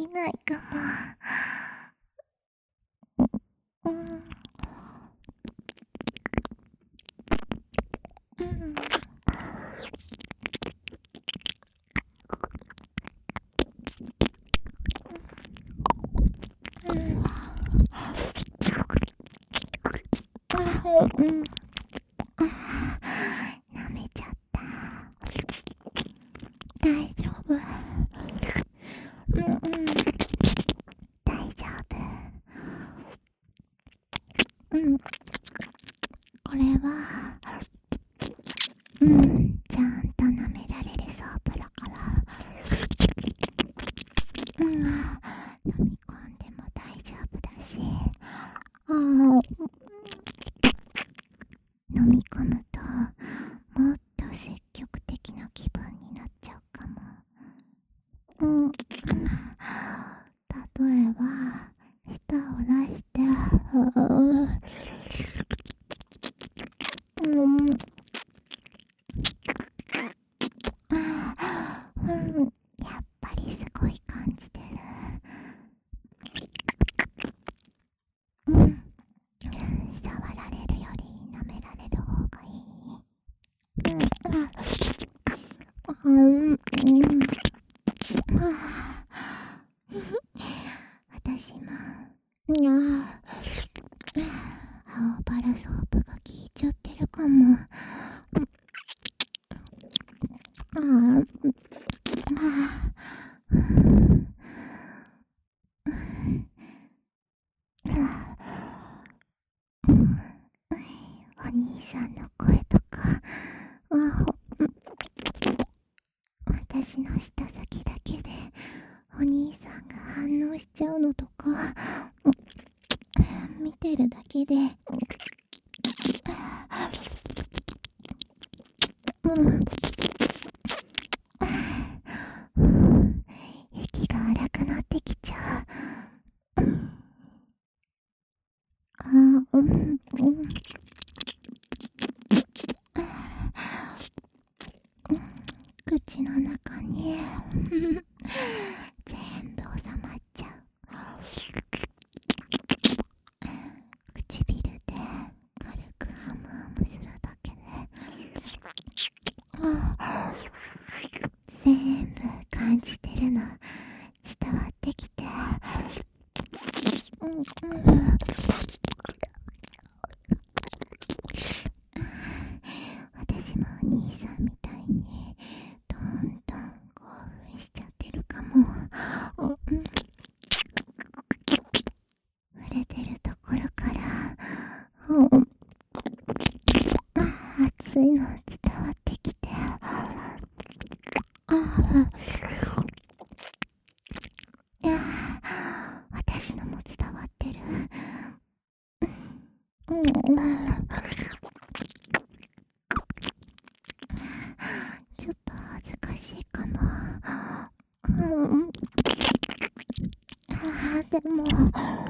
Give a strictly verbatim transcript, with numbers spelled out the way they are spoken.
ないかも。うん。うん。うん。うん。舐めちゃった。大丈夫。うんうん。大丈夫。うん。これは、うん、ちゃんと舐められるソープだから、うん、飲み込んでも大丈夫だし、あー、飲み込むともっと積極的な気分になっちゃうかも。うん、例えば舌を出して、うん、うん、やっぱりすごい感じてる。うん、触られるより舐められる方がいい。うん、うん、私も、青バラソープが効いちゃってるかも。ああ、お兄さんの声とか、私の舌先だけでお兄さんが反応しちゃうのとか、見てるだけで、うん、息が荒くなってきちゃう。あー、うん、うん、口の中に全部収まっちゃう。唇で軽くハムハムするだけで、全部感じてるの伝わってきて、うんうん、私もお兄さんみたいにどんどん興奮しちゃってるかも。うん、触れてるところから、うん、熱いの伝わってきて、いや、私のも伝わってる。うん、ちょっと恥ずかしいかも。うん、あ、でも